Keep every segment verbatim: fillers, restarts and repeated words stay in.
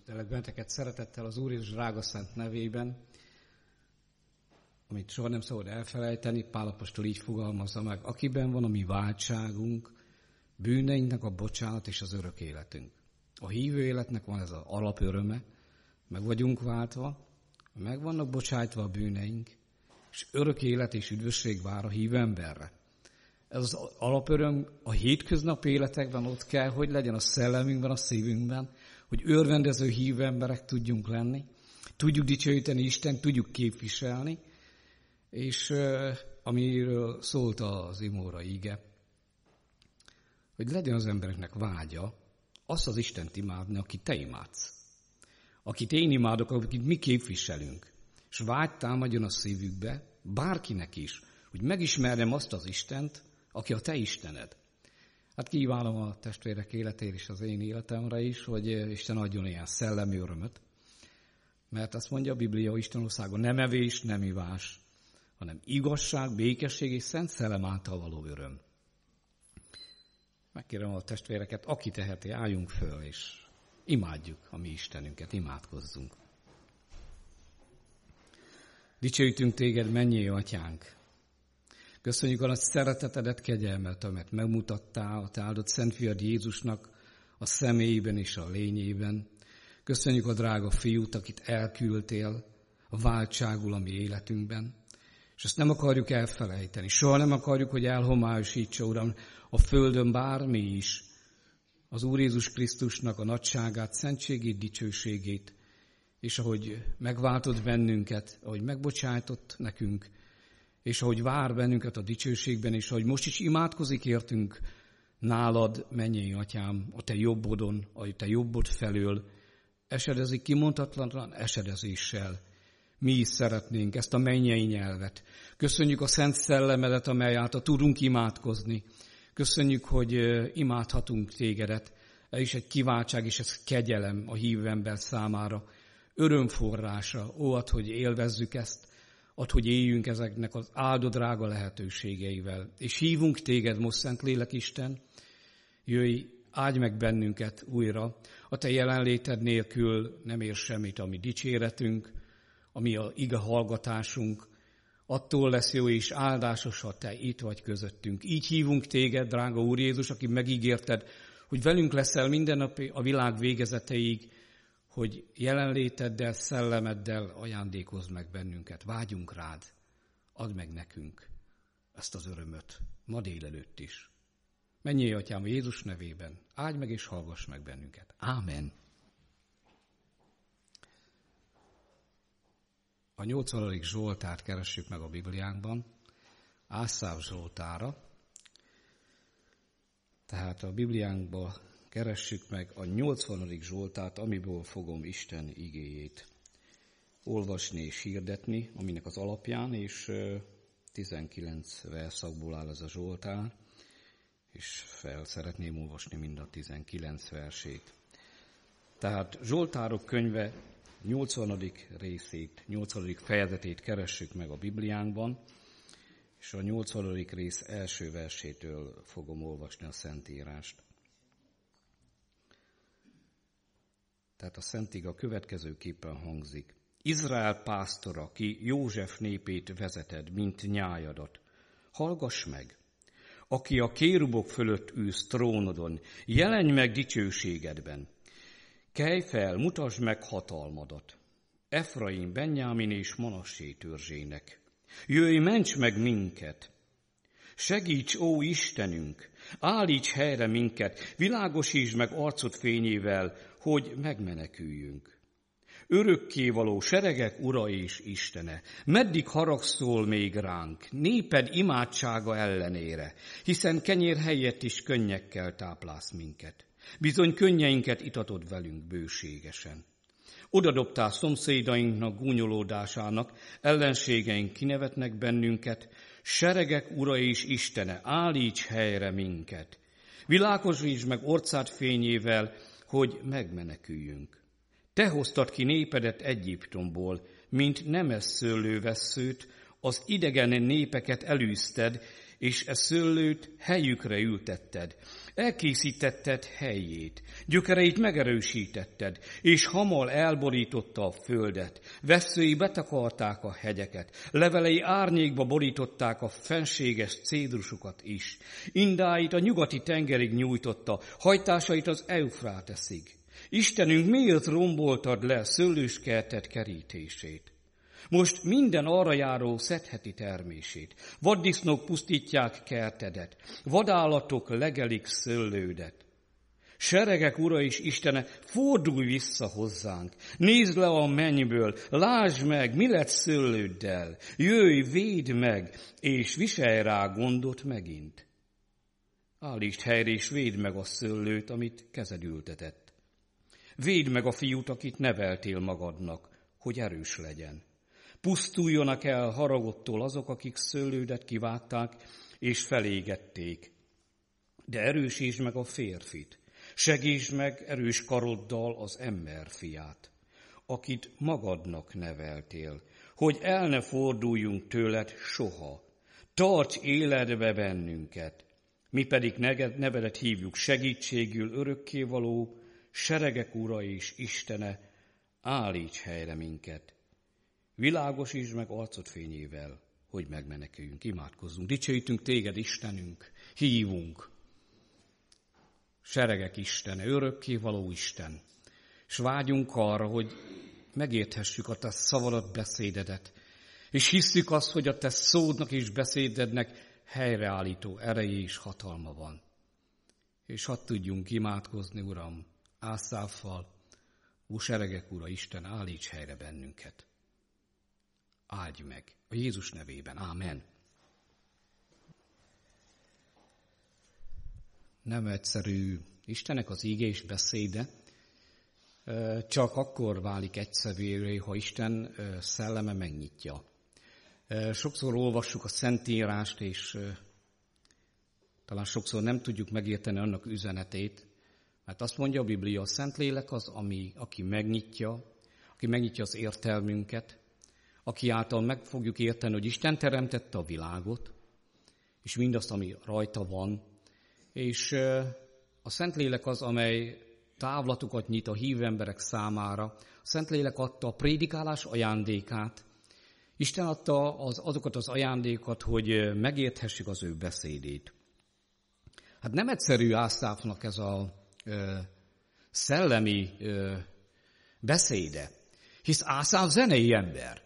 Üdvözöllek benneteket szeretettel az Úr és drága szent nevében, amit soha nem szabad elfelejteni. Pál apostol így fogalmazza meg: akiben van a mi váltságunk, bűneinknek a bocsánat és az örök életünk. A hívő életnek van ez az alapöröme, meg vagyunk váltva, meg vannak bocsájtva a bűneink, és örök élet és üdvösség vár a hívő emberre. Ez az alapöröm a hétköznapi életekben ott kell, hogy legyen a szellemünkben, a szívünkben, hogy örvendező hívő emberek tudjunk lenni, tudjuk dicsőíteni Istent, tudjuk képviselni, és uh, amiről szólt az imóra íge, hogy legyen az embereknek vágya azt az Istent imádni, akit te imádsz. Akit én imádok, akit mi képviselünk. És vágy támadjon a szívükbe, bárkinek is, hogy megismerjem azt az Istent, aki a te Istened. Hát kívánom a testvérek életére és az én életemre is, hogy Isten adjon ilyen szellemi örömöt. Mert azt mondja a Biblia, hogy Isten országa nem evés, nem ivás, hanem igazság, békesség és szent szellem által való öröm. Megkérem a testvéreket, aki teheti, álljunk föl, és imádjuk a mi Istenünket, imádkozzunk. Dicsőítünk téged, mennyei atyánk! Köszönjük a nagy szeretetedet, kegyelmet, amit megmutattál a te áldott Szent Fiad Jézusnak a személyében és a lényében. Köszönjük a drága fiút, akit elküldtél a váltságul a mi életünkben. És ezt nem akarjuk elfelejteni. Soha nem akarjuk, hogy elhomályosítsa, Uram, a földön bármi is az Úr Jézus Krisztusnak a nagyságát, szentségét, dicsőségét, és ahogy megváltott bennünket, ahogy megbocsájtott nekünk, és ahogy vár bennünket a dicsőségben, és ahogy most is imádkozik értünk nálad, mennyei atyám, a te jobbodon, a te jobbod felől, esedezik kimondhatatlan esedezéssel. Mi is szeretnénk ezt a mennyei nyelvet. Köszönjük a Szent Szellemedet, amely által tudunk imádkozni. Köszönjük, hogy imádhatunk tégedet. Ez is egy kiváltság, és ez kegyelem a hívő ember számára. Örömforrása. Ó, add, hogy élvezzük ezt. Add, hogy éljünk ezeknek az áldott drága lehetőségeivel. És hívunk téged most, Szent Lélekisten, jöjj, áldj meg bennünket újra. A te jelenléted nélkül nem ér semmit a mi dicséretünk, a mi a ige hallgatásunk. Attól lesz jó és áldásos, ha te itt vagy közöttünk. Így hívunk téged, drága Úr Jézus, aki megígérted, hogy velünk leszel minden nap a világ végezeteig, hogy jelenléteddel, szellemeddel ajándékozz meg bennünket. Vágyunk rád, add meg nekünk ezt az örömöt, ma délelőtt is. Menjél, atyám, Jézus nevében, áldj meg és hallgass meg bennünket. Ámen. A nyolcvanadik Zsoltárt keressük meg a Bibliánkban, Ászáf Zsoltára. Tehát a Bibliánkban keressük meg a nyolcvanadik Zsoltárt, amiből fogom Isten igéjét olvasni és hirdetni, aminek az alapján, és tizenkilenc verszakból áll ez a Zsoltár, és fel szeretném olvasni mind a tizenkilenc versét. Tehát Zsoltárok könyve nyolcvanadik részét, nyolcvanadik fejezetét keressük meg a Bibliánkban, és a nyolcvanadik rész első versétől fogom olvasni a Szentírást. Tehát a Szentig a következőképpen hangzik. Izrael pásztora, ki József népét vezeted, mint nyájadat, hallgass meg! Aki a kérubok fölött ülsz trónodon, jelenj meg dicsőségedben! Kelj fel, mutasd meg hatalmadat! Efraim, Benjámin és Manassé törzsének! Jöjj, ments meg minket! Segíts, ó Istenünk! Állíts helyre minket, világosítsd meg arcod fényével, hogy megmeneküljünk. Örökkévaló seregek ura és Istene, meddig haragszol még ránk, néped imádsága ellenére, hiszen kenyér helyett is könnyekkel táplálsz minket. Bizony könnyeinket itatod velünk bőségesen. Odadobtál szomszédainknak gúnyolódásának, ellenségeink kinevetnek bennünket, seregek ura és Istene, állíts helyre minket. Világosítsd meg orcád fényével, hogy megmeneküljünk. Te hoztad ki népedet Egyiptomból, mint nemes szőlővesszőt, az idegen népeket elűzted, és e szőlőt helyükre ültetted. Elkészítetted helyét, gyökereit megerősítetted, és hamar elborította a földet. Vesszői betakarták a hegyeket, levelei árnyékba borították a fenséges cédrusokat is. Indáit a nyugati tengerig nyújtotta, hajtásait az Eufráteszig. Istenünk, miért romboltad le szőlőskerted kerítését? Most minden arra járó szedheti termését. Vaddisznók pusztítják kertedet, vadállatok legelik szőlődet. Seregek ura és Istene, fordulj vissza hozzánk, nézd le a mennyből, lásd meg, mi lett szőlőddel, jöjj, védd meg, és viselj rá gondot megint. Állítsd helyre, és védd meg a szőlőt, amit kezed ültetett. Védd meg a fiút, akit neveltél magadnak, hogy erős legyen. Pusztuljonak el haragottól azok, akik szőlődet kivágták és felégették. De erősítsd meg a férfit, segítsd meg erős karoddal az ember fiát, akit magadnak neveltél, hogy el ne forduljunk tőled soha. Tarts életbe bennünket, mi pedig nevedet hívjuk segítségül örökkévaló, seregek ura és Istene, állíts helyre minket. Világosítsd meg arcod fényével, hogy megmeneküljünk, imádkozzunk. Dicsőítünk téged, Istenünk, hívunk. Seregek Istene, örökkévaló Isten, és vágyunk arra, hogy megérthessük a te szavadat, beszédedet, és hisszük azt, hogy a te szódnak és beszédednek helyreállító ereje és hatalma van. És hadd tudjunk imádkozni, Uram, Ászáffal, ó seregek ura, Isten, állíts helyre bennünket. Áldj meg, a Jézus nevében, ámen. Nem egyszerű Istennek az íge és beszéde, csak akkor válik egyszerűvé, ha Isten szelleme megnyitja. Sokszor olvassuk a Szentírást, és talán sokszor nem tudjuk megérteni annak üzenetét, mert azt mondja a Biblia, a Szentlélek az, ami, aki megnyitja, aki megnyitja az értelmünket, aki által meg fogjuk érteni, hogy Isten teremtette a világot, és mindazt, ami rajta van, és a Szentlélek az, amely távlatokat nyit a hívő emberek számára. A Szentlélek adta a prédikálás ajándékát. Isten adta az, azokat az ajándékokat, hogy megérthessük az ő beszédét. Hát nem egyszerű Ászáfnak ez a ö, szellemi ö, beszéde, hisz Ászáf zenei ember.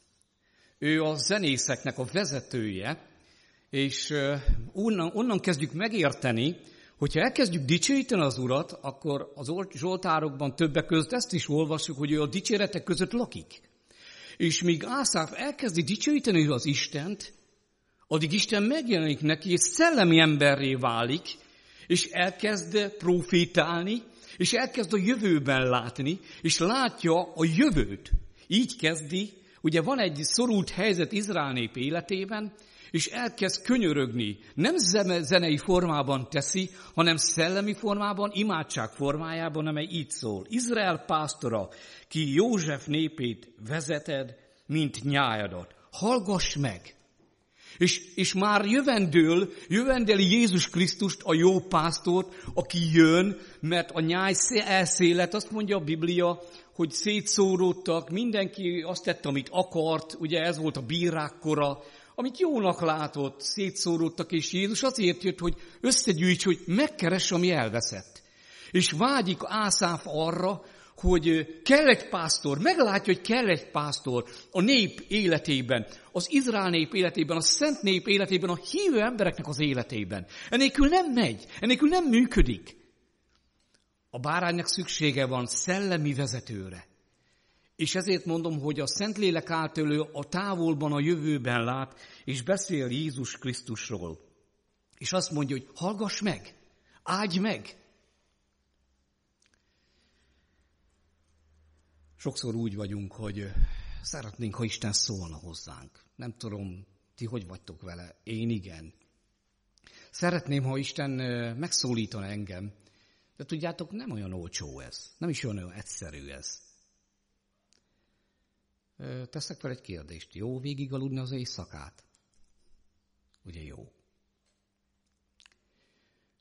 Ő a zenészeknek a vezetője, és onnan, onnan kezdjük megérteni, hogyha elkezdjük dicsőíteni az Urat, akkor az zsoltárokban többek között ezt is olvassuk, hogy ő a dicséretek között lakik. És míg Ászáf elkezdi dicsőíteni az Istent, addig Isten megjelenik neki, és szellemi emberré válik, és elkezd profétálni, és elkezd a jövőben látni, és látja a jövőt. Így kezdi. Ugye van egy szorult helyzet Izrael nép életében, és elkezd könyörögni. Nem zenei formában teszi, hanem szellemi formában, imádság formájában, amely így szól. Izrael pásztora, ki József népét vezeted, mint nyájadat. Hallgass meg! És, és már jövendől, jövendeli Jézus Krisztust, a jó pásztort, aki jön, mert a nyáj elszélet, azt mondja a Biblia, hogy szétszóródtak, mindenki azt tette, amit akart, ugye ez volt a bírák kora, amit jónak látott, szétszóródtak, és Jézus azért jött, hogy összegyűjts, hogy megkeresse, ami elveszett. És vágyik Ászáf arra, hogy kell egy pásztor, meglátja, hogy kell egy pásztor a nép életében, az Izrael nép életében, a szent nép életében, a hívő embereknek az életében. Enélkül nem megy, enélkül nem működik. A báránynak szüksége van szellemi vezetőre. És ezért mondom, hogy a Szentlélek által ő a távolban, a jövőben lát, és beszél Jézus Krisztusról. És azt mondja, hogy hallgass meg, áldj meg. Sokszor úgy vagyunk, hogy szeretnénk, ha Isten szólna hozzánk. Nem tudom, ti hogy vagytok vele, én igen. Szeretném, ha Isten megszólítana engem, de tudjátok, nem olyan olcsó ez, nem is olyan egyszerű ez. Teszek fel egy kérdést, jó végig aludni az éjszakát? Ugye jó.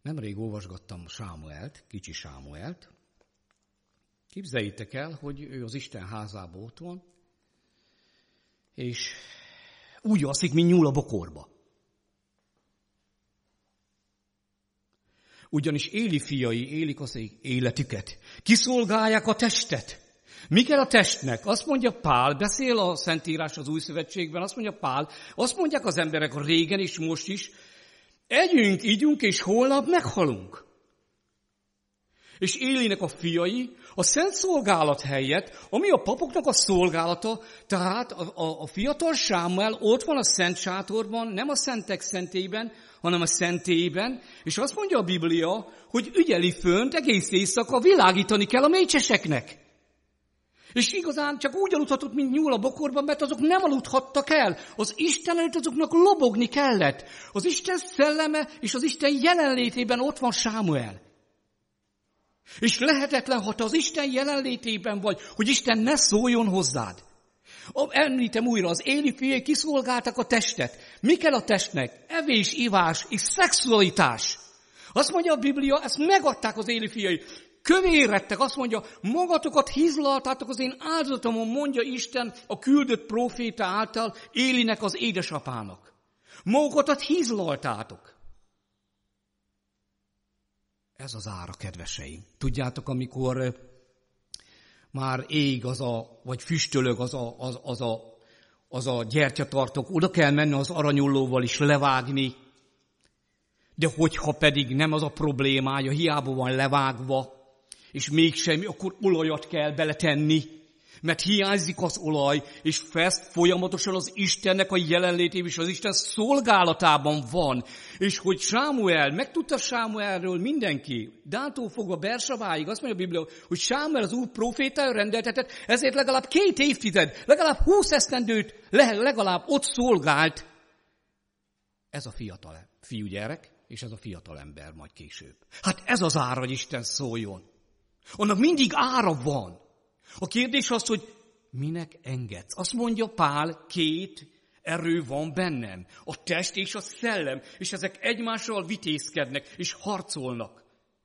Nemrég olvasgattam Sámuelt, kicsi Sámuelt. Képzeljétek el, hogy ő az Isten házában ott van, és úgy alszik, mint nyúl a bokorba. Ugyanis Éli fiai élik az életüket. Kiszolgálják a testet. Mi kell a testnek? Azt mondja Pál, beszél a Szentírás az Új Szövetségben, azt mondja Pál, azt mondják az emberek régen és most is, együnk, ígyunk, és holnap meghalunk. És Élinek a fiai a szent szolgálat helyett, ami a papoknak a szolgálata, tehát a, a, a fiatal Sámuel ott van a szent sátorban, nem a szentek szentében, hanem a szentélyben, és azt mondja a Biblia, hogy ügyeli fönt egész éjszaka világítani kell a mécseseknek. És igazán csak úgy aludhatott, mint nyúl a bokorban, mert azok nem aludhattak el. Az Isten előtt azoknak lobogni kellett. Az Isten szelleme és az Isten jelenlétében ott van Sámuel. És lehetetlen, ha te az Isten jelenlétében vagy, hogy Isten ne szóljon hozzád. Említem újra, az Éli fiai kiszolgáltak a testet. Mi kell a testnek? Evés, ivás és szexualitás. Azt mondja a Biblia, ezt megadták az Éli fiai. Kövérettek, azt mondja, magatokat hizlaltátok az én áldozatomon, mondja Isten a küldött próféta által Élinek az édesapának. Magatokat hizlaltátok. Ez az ára, kedveseim. Tudjátok, amikor már ég az a, vagy füstölög az a, az, az a, az a gyertyatartók, oda kell menni az aranyollóval is levágni, de hogyha pedig nem az a problémája, hiába van levágva, és mégsem, akkor olajat kell beletenni, mert hiányzik az olaj, és fest folyamatosan az Istennek a jelenlétében, és az Isten szolgálatában van. És hogy Sámuel, megtudta Sámuelről mindenki, Dántól fogva Bersabáig, azt mondja a Biblia, hogy Sámuel az úr profétája rendeltetett, ezért legalább két évtized, legalább húsz esztendőt legalább ott szolgált ez a fiatal fiúgyerek, és ez a fiatal ember majd később. Hát ez az ára, hogy Isten szóljon. Annak mindig ára van. A kérdés az, hogy minek engedsz? Azt mondja Pál, két erő van bennem. A test és a szellem, és ezek egymással vitézkednek, és harcolnak.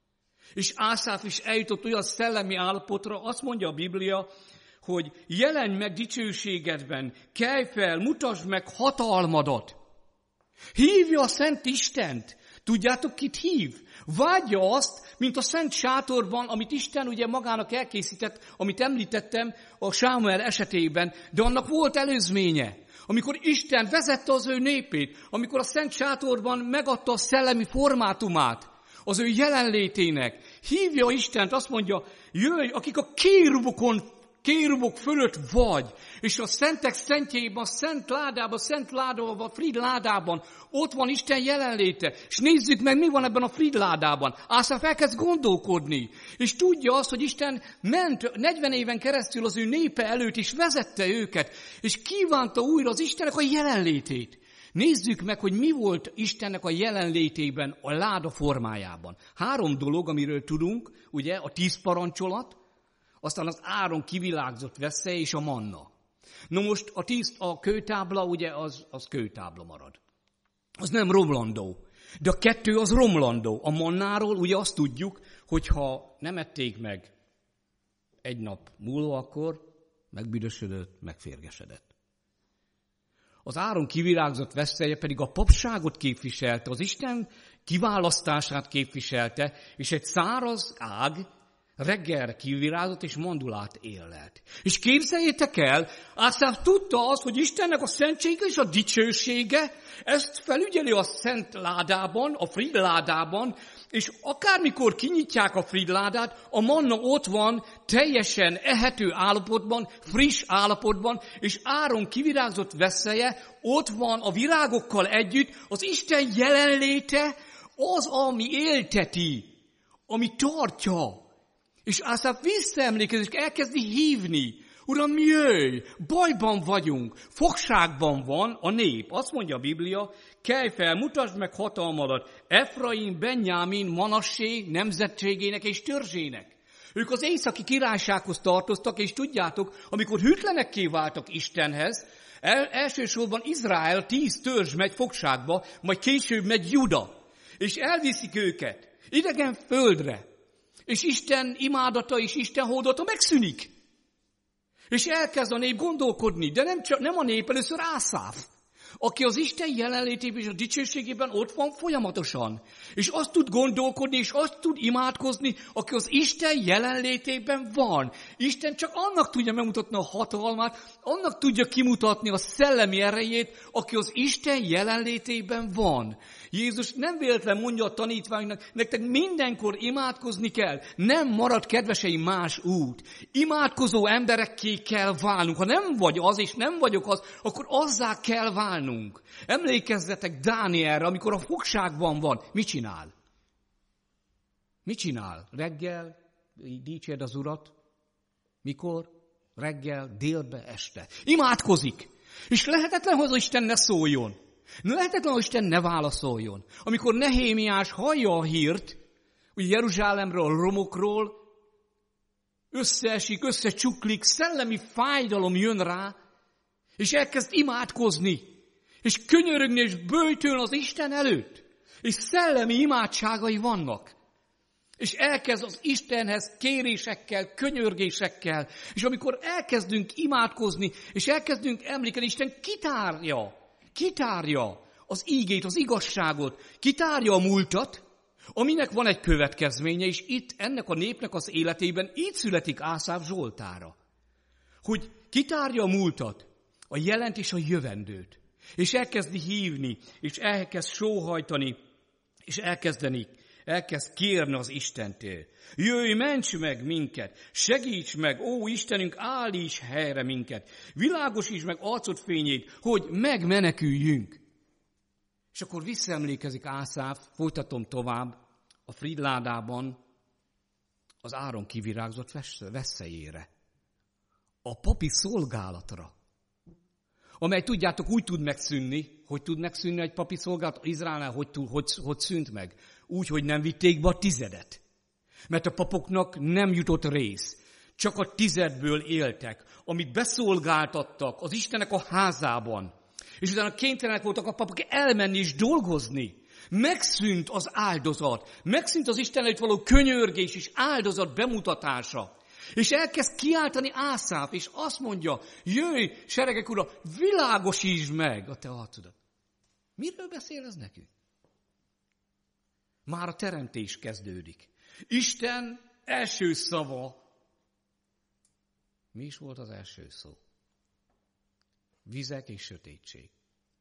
És Ászáf is eljutott olyan szellemi állapotra, azt mondja a Biblia, hogy jelenj meg dicsőségedben, kelj fel, mutasd meg hatalmadat. Hívja a Szent Istent. Tudjátok, kit hív? Vágyja azt, mint a szent sátorban, amit Isten ugye magának elkészített, amit említettem a Sámuel esetében, de annak volt előzménye. Amikor Isten vezette az ő népét, amikor a szent sátorban megadta a szellemi formátumát az ő jelenlétének, hívja Istent, azt mondja, jöjj, akik a kérubokon, kérubok fölött vagy, és a szentek szentjében, a szent ládában, a szent ládában, a Frid ládában, ott van Isten jelenléte. És nézzük meg, mi van ebben a Frid ládában. Ászáf elkezd gondolkodni, és tudja azt, hogy Isten ment negyven éven keresztül az ő népe előtt, és vezette őket, és kívánta újra az Istennek a jelenlétét. Nézzük meg, hogy mi volt Istennek a jelenlétében a láda formájában. Három dolog, amiről tudunk, ugye, a tíz parancsolat, aztán az Áron kivilágzott vessze és a manna. No most a tíz, a kőtábla, ugye, az, az kőtábla marad. Az nem romlandó. De a kettő az romlandó. A mannáról ugye azt tudjuk, hogy ha nem ették meg egy nap múlva, akkor megbüdösödött, megférgesedett. Az Áron kivirágzott veszélye pedig a papságot képviselte, az Isten kiválasztását képviselte, és egy száraz ág reggelre kivirágzott, és mandulát éllelt. És képzeljétek el, Ászáf tudta azt, hogy Istennek a szentsége és a dicsősége, ezt felügyeli a szent ládában, a Frid ládában, és akármikor kinyitják a Frid ládát, a manna ott van, teljesen ehető állapotban, friss állapotban, és Áron kivirágzott veszélye, ott van a virágokkal együtt, az Isten jelenléte az, ami élteti, ami tartja. És Ászáf visszaemlékezik, és elkezdi hívni. Uram, jöjj, bajban vagyunk, fogságban van a nép. Azt mondja a Biblia, kelj fel, mutasd meg hatalmadat Efraim, Benjámin, Manassé nemzetségének és törzsének. Ők az északi királysághoz tartoztak, és tudjátok, amikor hűtlenekké váltak Istenhez, el, elsősorban Izrael tíz törzs megy fogságba, majd később megy Juda, és elviszik őket. idegen földre, és Isten imádata és Isten hódata megszűnik. És elkezd a nép gondolkodni, de nem, csak, nem a nép, először Ászáf, aki az Isten jelenlétében és a dicsőségében ott van folyamatosan. És azt tud gondolkodni, és azt tud imádkozni, aki az Isten jelenlétében van. Isten csak annak tudja megmutatni a hatalmát, annak tudja kimutatni a szellemi erejét, aki az Isten jelenlétében van. Jézus nem véletlen mondja a tanítványnak, nektek mindenkor imádkozni kell, nem marad, kedveseim, más út. Imádkozó emberekké kell válnunk. Ha nem vagy az, és nem vagyok az, akkor azzá kell válnunk. Emlékezzetek Dánielre, amikor a fogságban van. Mit csinál? Mit csinál? Reggel dicsérd az Urat. Mikor? Reggel, délbe, este. Imádkozik. És lehetetlen, hogy az Isten ne szóljon. Lehetetlen, hogy Isten ne válaszoljon. Amikor Nehémiás hallja a hírt, hogy Jeruzsálemről, a romokról, összeesik, összecsuklik, szellemi fájdalom jön rá, és elkezd imádkozni, és könyörögni, és böjtölni az Isten előtt. És szellemi imádságai vannak. És elkezd az Istenhez kérésekkel, könyörgésekkel. És amikor elkezdünk imádkozni, és elkezdünk emlékezni, Isten kitárja, kitárja az ígét, az igazságot, kitárja a múltat, aminek van egy következménye, és itt ennek a népnek az életében így születik Ászáf Zsoltára. Hogy kitárja a múltat, a jelent és a jövendőt, és elkezdi hívni, és elkezd sóhajtani, és elkezdeni, elkezd kérni az Istentől. Jöjj, ments meg minket, segíts meg, ó Istenünk, állíts helyre minket, világosíts meg arcod fényét, hogy megmeneküljünk. És akkor visszaemlékezik Ászáf, folytatom tovább, a Fridládában az áron kivirágzott veszélyére, a papi szolgálatra, amely, tudjátok, úgy tud megszűnni, hogy tud megszűnni egy papi szolgálat Izraelnál, hogy, hogy, hogy szűnt meg. Úgy, hogy nem vitték be a tizedet. Mert a papoknak nem jutott rész. Csak a tizedből éltek, amit beszolgáltattak az Istennek a házában. És utána kénytelenek voltak a papok elmenni és dolgozni. Megszűnt az áldozat. Megszűnt az Isten előtt való könyörgés és áldozat bemutatása. És elkezd kiáltani Ászáf, és azt mondja, jöjj, seregek ura, világosítsd meg a te arcodat. Miről beszél ez nekünk? Már a teremtés kezdődik. Isten első szava. Mi is volt az első szó? Vizek és sötétség.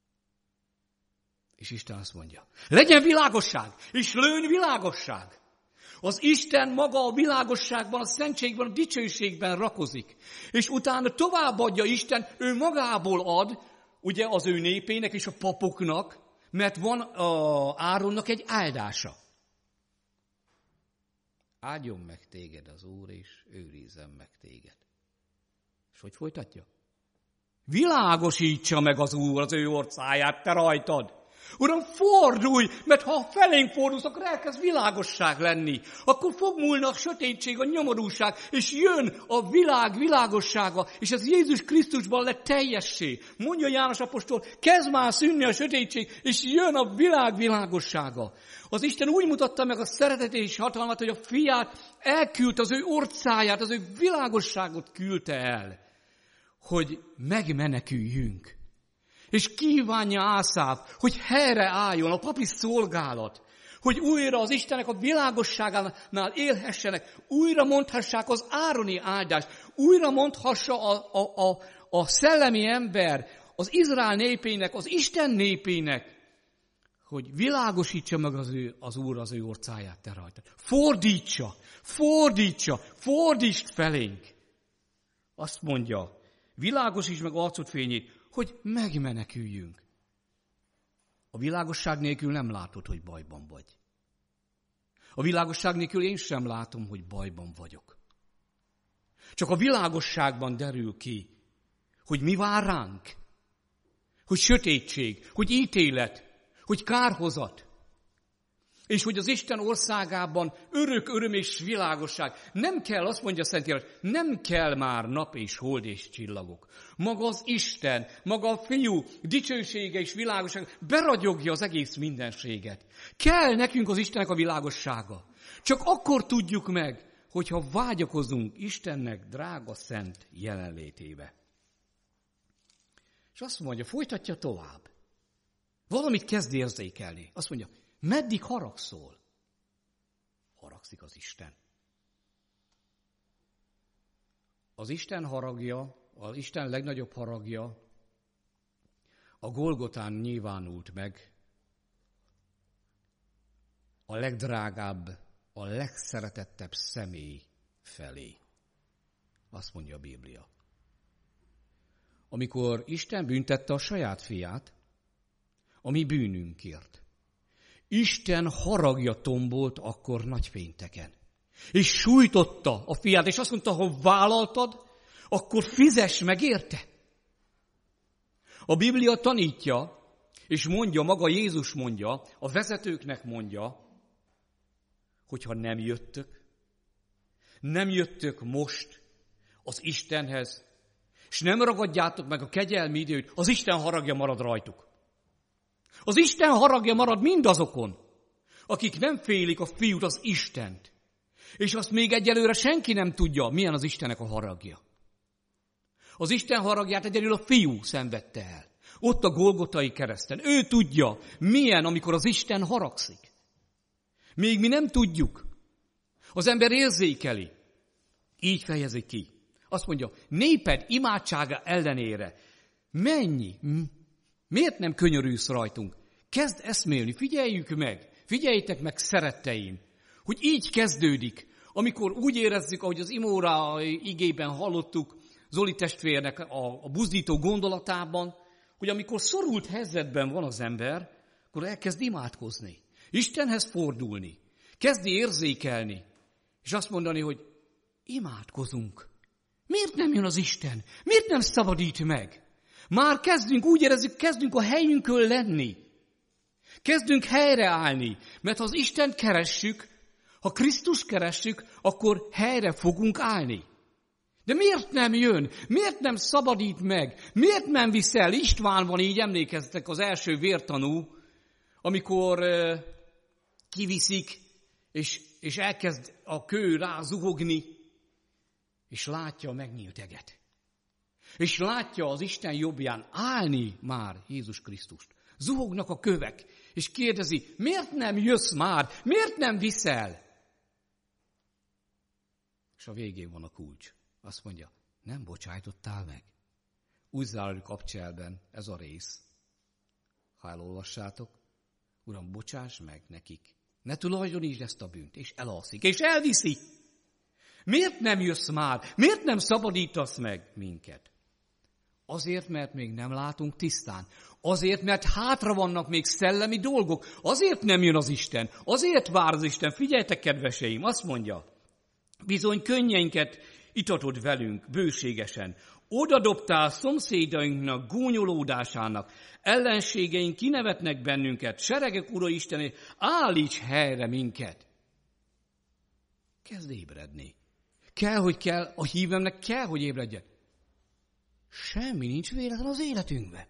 És Isten azt mondja, legyen világosság, és lőn világosság. Az Isten maga a világosságban, a szentségben, a dicsőségben rakozik. És utána továbbadja Isten, ő magából ad, ugye az ő népének és a papoknak, mert van a Áronnak egy áldása. Áldjon meg téged az Úr, és őrizzen meg téged. És hogy folytatja? Világosítsa meg az Úr az ő orcáját, te rajtad. Uram, fordulj, mert ha felénk fordulsz, akkor elkezd világosság lenni. Akkor fog múlni a sötétség, a nyomorúság, és jön a világ világossága, és ez Jézus Krisztusban lett teljessé. Mondja János apostol, kezd már szűnni a sötétség, és jön a világ világossága. Az Isten úgy mutatta meg a szeretetét és hatalmat, hogy a fiát elküldte, az ő orcáját, az ő világosságot küldte el, hogy megmeneküljünk. És kívánja Ászáf, hogy helyre álljon a papi szolgálat, hogy újra az Istennek a világosságánál élhessenek, újra mondhassák az ároni áldást, újra mondhassa a, a, a, a szellemi ember, az Izrael népének, az Isten népének, hogy világosítsa meg az, ő, az Úr az ő orcáját, te rajta. Fordítsa, fordítsa, fordítsd felénk. Azt mondja, világosíts meg arcod fényét, hogy megmeneküljünk. A világosság nélkül nem látod, hogy bajban vagy. A világosság nélkül én sem látom, hogy bajban vagyok. Csak a világosságban derül ki, hogy mi vár ránk. Hogy sötétség, hogy ítélet, hogy kárhozat. És hogy az Isten országában örök öröm és világosság. Nem kell, azt mondja Szentírás, nem kell már nap és hold és csillagok. Maga az Isten, maga a Fiú dicsősége és világosság beragyogja az egész mindenséget. Kell nekünk az Istennek a világossága. Csak akkor tudjuk meg, hogyha vágyakozunk Istennek drága szent jelenlétébe. És azt mondja, folytatja tovább. Valamit kezd érzékelni. Azt mondja, meddig haragszol? Haragszik az Isten. Az Isten haragja, az Isten legnagyobb haragja a Golgotán nyilvánult meg, a legdrágább, a legszeretettebb személy felé. Azt mondja a Biblia. Amikor Isten büntette a saját fiát, a mi bűnünkért. Isten haragja tombolt akkor nagypénteken. És sújtotta a fiát, és azt mondta, ha vállaltad, akkor fizess meg érte. A Biblia tanítja, és mondja, maga Jézus mondja, a vezetőknek mondja, hogyha nem jöttök, nem jöttök most az Istenhez, és nem ragadjátok meg a kegyelmi időt, az Isten haragja marad rajtuk. Az Isten haragja marad mindazokon, akik nem félik a Fiút, az Istent. És azt még egyelőre senki nem tudja, milyen az Istennek a haragja. Az Isten haragját egyedül a Fiú szenvedte el. Ott a Golgotai kereszten. Ő tudja, milyen, amikor az Isten haragszik. Még mi nem tudjuk. Az ember érzékeli. Így fejezi ki. Azt mondja, néped imádsága ellenére mennyi, miért nem könyörülsz rajtunk? Kezd eszmélni, figyeljük meg, figyeljétek meg, szeretteim, hogy így kezdődik, amikor úgy érezzük, ahogy az imóra igében hallottuk, Zoli testvérnek a, a buzdító gondolatában, hogy amikor szorult helyzetben van az ember, akkor elkezd imádkozni, Istenhez fordulni, kezdi érzékelni, és azt mondani, hogy imádkozunk. Miért nem jön az Isten? Miért nem szabadít meg? Már kezdünk, úgy érezzük, kezdünk a helyünkön lenni. Kezdünk helyreállni, mert ha az Istent keressük, ha Krisztus keressük, akkor helyre fogunk állni. De miért nem jön? Miért nem szabadít meg? Miért nem viszel? István van, így emlékeztek, az első vértanú, amikor uh, kiviszik, és, és elkezd a kő rá zuhogni, és látja a megnyílt eget. És látja az Isten jobbján állni már Jézus Krisztust. Zuhognak a kövek, és kérdezi, miért nem jössz már? Miért nem viszel? És a végén van a kulcs. Azt mondja, nem bocsájtottál meg. Úgy zárjuk Abcselben ez a rész. Ha elolvassátok, Uram, bocsáss meg nekik. Ne tulajdonítsd ezt a bűnt, és elalszik, és elviszi. Miért nem jössz már? Miért nem szabadítasz meg minket? Azért, mert még nem látunk tisztán. Azért, mert hátra vannak még szellemi dolgok. Azért nem jön az Isten. Azért vár az Isten. Figyeljetek, kedveseim, azt mondja, bizony könnyeinket itatod velünk bőségesen. Odadobtál szomszédainknak gúnyolódásának. Ellenségeink kinevetnek bennünket. Seregek Ura Istené, állíts helyre minket. Kezd ébredni. Kell, hogy kell, a hívemnek kell, hogy ébredjen. Semmi nincs véletlen az életünkben.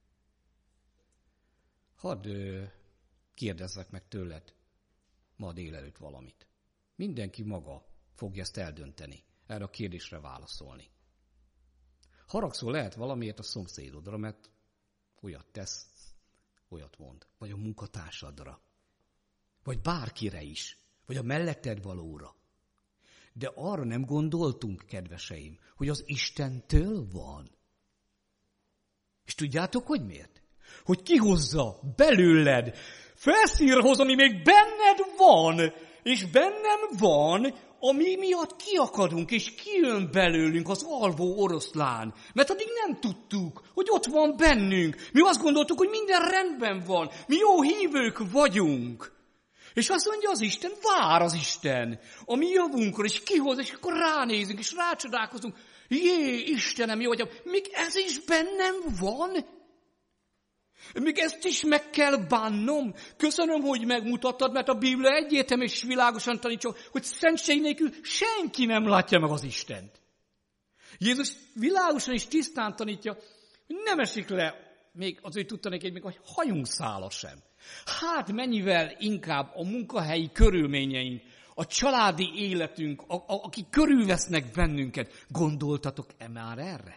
Hadd kérdezzek meg tőled ma délelőtt valamit. Mindenki maga fogja ezt eldönteni, erre a kérdésre válaszolni. Haragszol lehet valamiért a szomszédodra, mert olyat tesz, olyat mond. Vagy a munkatársadra. Vagy bárkire is. Vagy a melletted valóra. De arra nem gondoltunk, kedveseim, hogy az Istentől van. És tudjátok, hogy miért? Hogy kihozza belőled, felszínre hoz, ami még benned van, és bennem van, ami miatt kiakadunk, és kijön belőlünk az alvó oroszlán. Mert addig nem tudtuk, hogy ott van bennünk. Mi azt gondoltuk, hogy minden rendben van. Mi jó hívők vagyunk. És azt mondja az Isten, vár az Isten a mi javunkra, és kihoz, és akkor ránézünk, és rácsodálkozunk. Jé, Istenem, jó vagyok, még ez is bennem van? Még ezt is meg kell bánnom. Köszönöm, hogy megmutattad, mert a Biblia egyértelmű és világosan tanítja, hogy szentség nélkül senki nem látja meg az Istent. Jézus világosan és tisztán tanítja, hogy nem esik le, még az ő tudta neki, még a hajunk szála sem. Hát mennyivel inkább a munkahelyi körülményeink, a családi életünk, a, a, akik körülvesznek bennünket, gondoltatok-e már erre?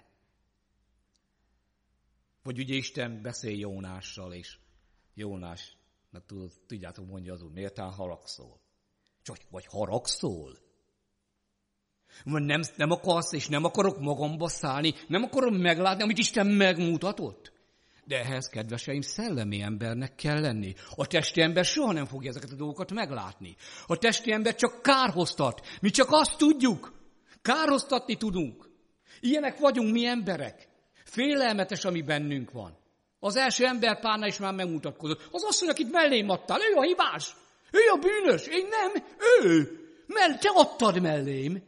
Vagy ugye Isten beszél Jónással, és Jónás, na tudjátok, mondja az úr, miért haragszol? Csak vagy haragszol? Nem, nem akarsz, és nem akarok magamba szállni, nem akarom meglátni, amit Isten megmutatott. De ehhez, kedveseim, szellemi embernek kell lenni. A testi ember soha nem fogja ezeket a dolgokat meglátni. A testi ember csak kárhoztat. Mi csak azt tudjuk. Kárhoztatni tudunk. Ilyenek vagyunk mi emberek. Félelmetes, ami bennünk van. Az első emberpárnál is már megmutatkozott. Az asszony, akit mellém adtál, ő a hibás. Ő a bűnös. Én nem. Ő. Mert te adtad mellém.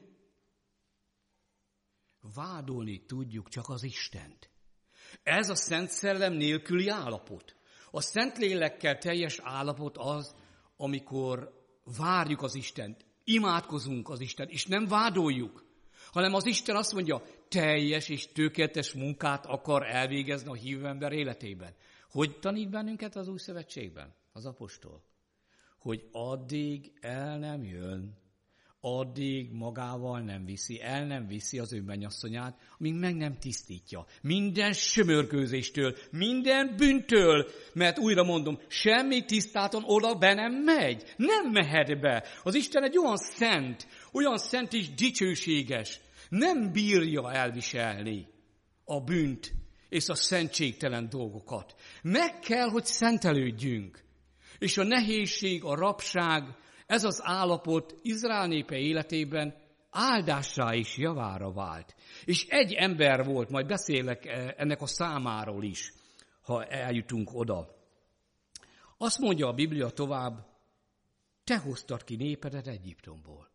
Vádolni tudjuk csak az Istent. Ez a Szent Szellem nélküli állapot. A Szent Lélekkel teljes állapot az, amikor várjuk az Istent, imádkozunk az Istent, és nem vádoljuk, hanem az Isten azt mondja, teljes és tökéletes munkát akar elvégezni a hívő ember életében. Hogy tanít bennünket az Új Szövetségben, az apostol? Hogy addig el nem jön, addig magával nem viszi, el nem viszi az ő mennyasszonyát, amíg meg nem tisztítja. Minden sömörgőzéstől, minden bűntől, mert újra mondom, semmi tisztáton oda be nem megy. Nem mehet be. Az Isten egy olyan szent, olyan szent és dicsőséges, nem bírja elviselni a bűnt és a szentségtelen dolgokat. Meg kell, hogy szentelődjünk. És a nehézség, a rabság, ez az állapot Izrael népe életében áldássá és javára vált. És egy ember volt, majd beszélek ennek a számáról is, ha eljutunk oda. Azt mondja a Biblia tovább, te hoztad ki népedet Egyiptomból.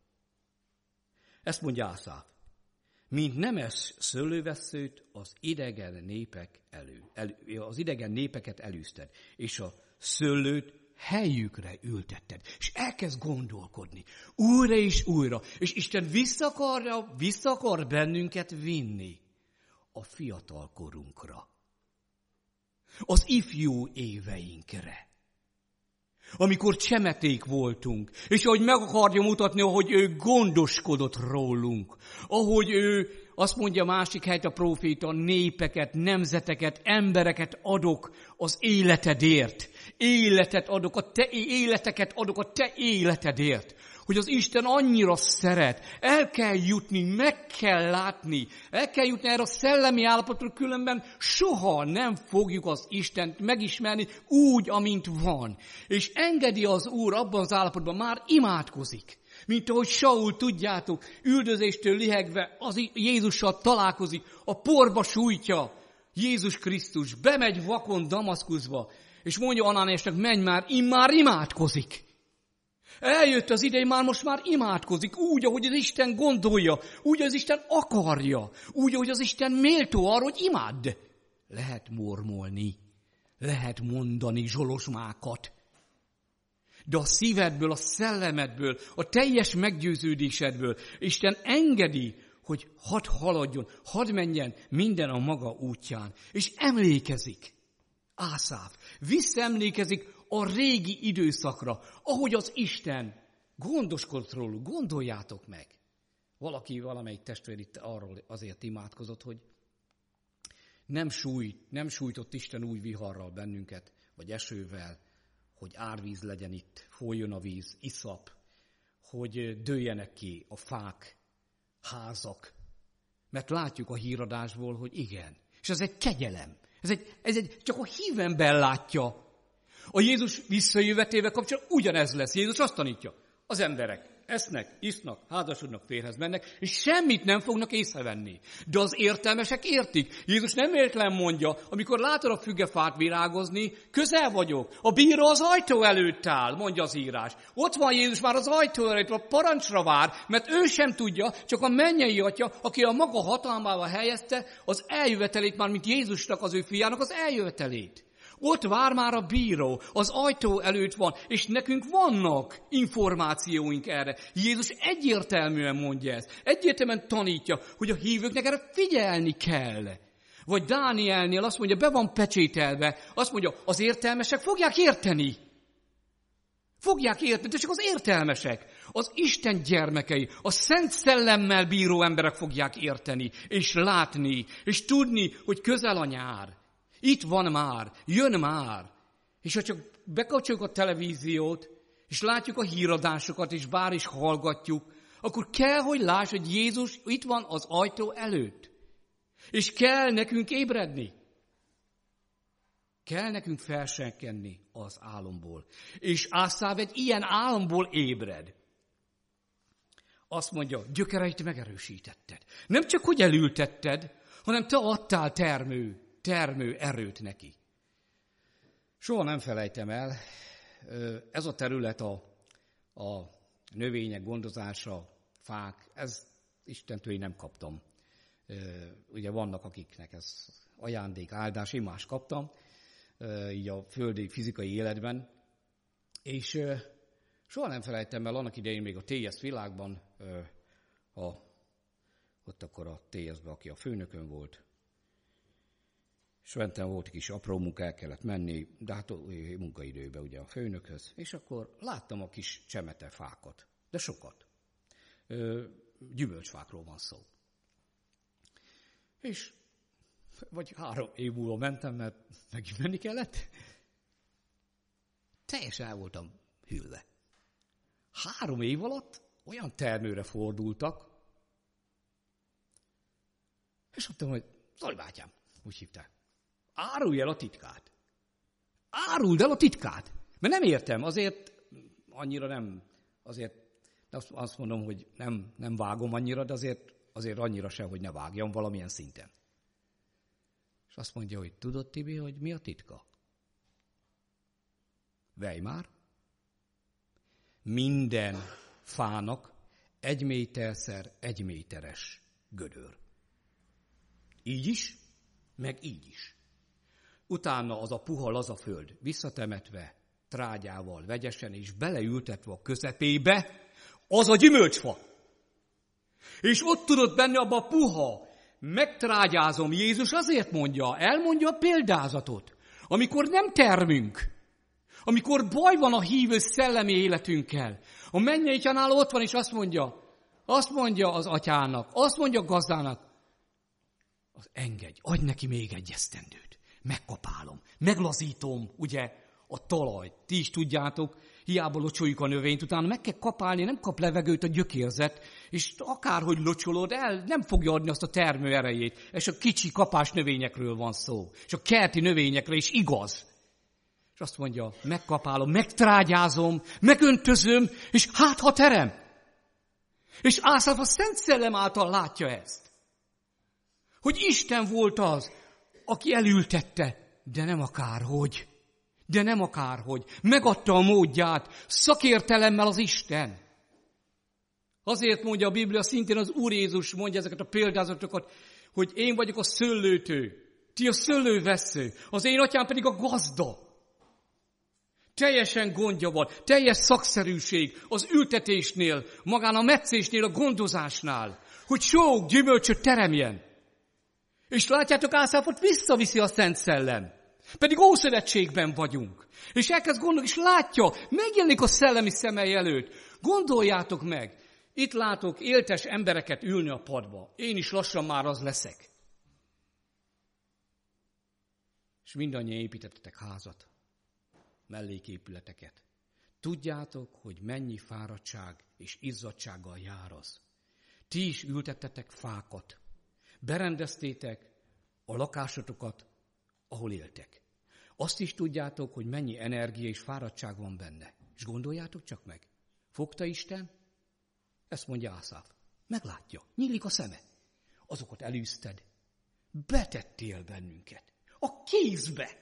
Ezt mondja Ászáf. Mint nemes szőlővesszőt az idegen népek elő, elő, az idegen népeket elűzted, és a szőlőt helyükre ültetted, és elkezd gondolkodni, újra és újra, és Isten vissza akarja, vissza akar bennünket vinni a fiatal korunkra, az ifjú éveinkre, amikor csemeték voltunk, és ahogy meg akarja mutatni, ahogy ő gondoskodott rólunk, ahogy ő azt mondja másik helyt a próféta, népeket, nemzeteket, embereket adok az életedért. Életet adok, a te életeket adok a te életedért. Hogy az Isten annyira szeret, el kell jutni, meg kell látni, el kell jutni erre a szellemi állapotra, különben soha nem fogjuk az Istent megismerni úgy, amint van. És engedi az Úr abban az állapotban, már imádkozik. Mint ahogy Saul, tudjátok, üldözéstől lihegve az Jézussal találkozik, a porba sújtja Jézus Krisztus, bemegy vakon Damaszkuszba, és mondja Anániásnak, menj már, immár imádkozik. Eljött az ideje, már most már imádkozik, úgy, ahogy az Isten gondolja, úgy, ahogy az Isten akarja, úgy, ahogy az Isten méltó arra, hogy imádd. Lehet mormolni, lehet mondani zsolozsmákat, de a szívedből, a szellemedből, a teljes meggyőződésedből Isten engedi, hogy hadd haladjon, hadd menjen minden a maga útján. És emlékezik, Ászáf, visszaemlékezik a régi időszakra, ahogy az Isten gondoskodott róluk. Gondoljátok meg. Valaki, valamelyik testvér itt arról azért imádkozott, hogy nem, sújt, nem sújtott Isten új viharral bennünket, vagy esővel, hogy árvíz legyen itt, folyjon a víz, iszap, hogy dőljenek ki a fák, házak. Mert látjuk a híradásból, hogy igen. És ez egy kegyelem. Ez egy, ez egy, csak a hívemben látja. A Jézus visszajövetével kapcsolatban ugyanez lesz. Jézus azt tanítja. Az emberek esznek, isznak, házasodnak, férhez mennek, és semmit nem fognak észrevenni. De az értelmesek értik. Jézus nem véletlen mondja, amikor látod a fügefát virágozni, közel vagyok. A bíró az ajtó előtt áll, mondja az írás. Ott van Jézus már az ajtó előtt, a parancsra vár, mert ő sem tudja, csak a mennyei atya, aki a maga hatalmával helyezte az eljövetelét, már mint Jézusnak, az ő fiának az eljövetelét. Ott vár már a bíró, az ajtó előtt van, és nekünk vannak információink erre. Jézus egyértelműen mondja ezt. Egyértelműen tanítja, hogy a hívőknek erre figyelni kell. Vagy Dánielnél azt mondja, be van pecsételve, azt mondja, az értelmesek fogják érteni. Fogják érteni, de csak az értelmesek, az Isten gyermekei, a Szent Szellemmel bíró emberek fogják érteni, és látni, és tudni, hogy közel a nyár. Itt van már, jön már. És ha csak bekapcsoljuk a televíziót, és látjuk a híradásokat, és bár is hallgatjuk, akkor kell, hogy láss, hogy Jézus itt van az ajtó előtt. És kell nekünk ébredni. Kell nekünk felsenkenni az álomból. És Ászáv egy ilyen álomból ébred. Azt mondja, gyökereit megerősítetted. Nem csak, hogy elültetted, hanem te adtál termő, termő erőt neki. Soha nem felejtem el, ez a terület a, a növények gondozása, fák, ez Istentől én nem kaptam. Ugye vannak, akiknek ez ajándék, áldás, én más kaptam, így a földi fizikai életben, és soha nem felejtem el, annak idején még a té es világban, a, ott akkor a té es-ben, aki a főnökön volt, és mentem, volt egy kis apró munka, el kellett menni, de hát munkaidőben ugye a főnökhöz, és akkor láttam a kis csemetefákat, de sokat. Gyümölcsfákról van szó. És vagy három év múlva mentem, mert megint menni kellett. Teljesen el voltam hűlve. Három év alatt olyan termőre fordultak, és mondtam, hogy Zoli bátyám, úgy hívták, árulj el a titkát. Áruld el a titkát. Mert nem értem, azért annyira nem, azért azt mondom, hogy nem, nem vágom annyira, de azért, azért annyira se, hogy ne vágjam valamilyen szinten. És azt mondja, hogy tudod, Tibi, hogy mi a titka? Weimar. Minden fának egy méterszer egy méteres gödör. Így is, meg így is. Utána az a puha laza föld visszatemetve, trágyával vegyesen és beleültetve a közepébe, az a gyümölcsfa. És ott tudod benne abba a puha, megtrágyázom, Jézus azért mondja, elmondja a példázatot, amikor nem termünk, amikor baj van a hívő szellemi életünkkel. A mennyei Atyánál ott van, és azt mondja, azt mondja az atyának, azt mondja a gazdának, az engedj, adj neki még egy esztendőt, megkapálom, meglazítom, ugye, a talajt. Ti is tudjátok, hiába locsoljuk a növényt, utána meg kell kapálni, nem kap levegőt a gyökérzet, és akárhogy locsolod el, nem fogja adni azt a termő erejét. És a kicsi kapás növényekről van szó. És a kerti növényekre is igaz. És azt mondja, megkapálom, megtrágyázom, megöntözöm, és hát ha terem. És Ászáv a Szent Szellem által látja ezt. Hogy Isten volt az, aki elültette, de nem akárhogy. De nem akárhogy. Megadta a módját, szakértelemmel az Isten. Azért mondja a Biblia, szintén az Úr Jézus mondja ezeket a példázatokat, hogy én vagyok a szőlőtő, ti a szőlővesző, az én atyám pedig a gazda. Teljesen gondja van, teljes szakszerűség az ültetésnél, magán a metszésnél, a gondozásnál, hogy sok gyümölcsöt teremjen. És látjátok, Ászávot visszaviszi a Szent Szellem. Pedig Ószövetségben vagyunk. És elkezd gondolni, és látja, megjelenik a szellemi szemei előtt. Gondoljátok meg, itt látok éltes embereket ülni a padba. Én is lassan már az leszek. És mindannyian építettetek házat, melléképületeket. Tudjátok, hogy mennyi fáradtság és izzadtsággal jár az. Ti is ültettetek fákat. Berendeztétek a lakásotokat, ahol éltek. Azt is tudjátok, hogy mennyi energia és fáradtság van benne. És gondoljátok csak meg. Fogta Isten? Ezt mondja Ászáv. Meglátja. Nyílik a szeme. Azokat elűzted. Betettél bennünket. A kézbe.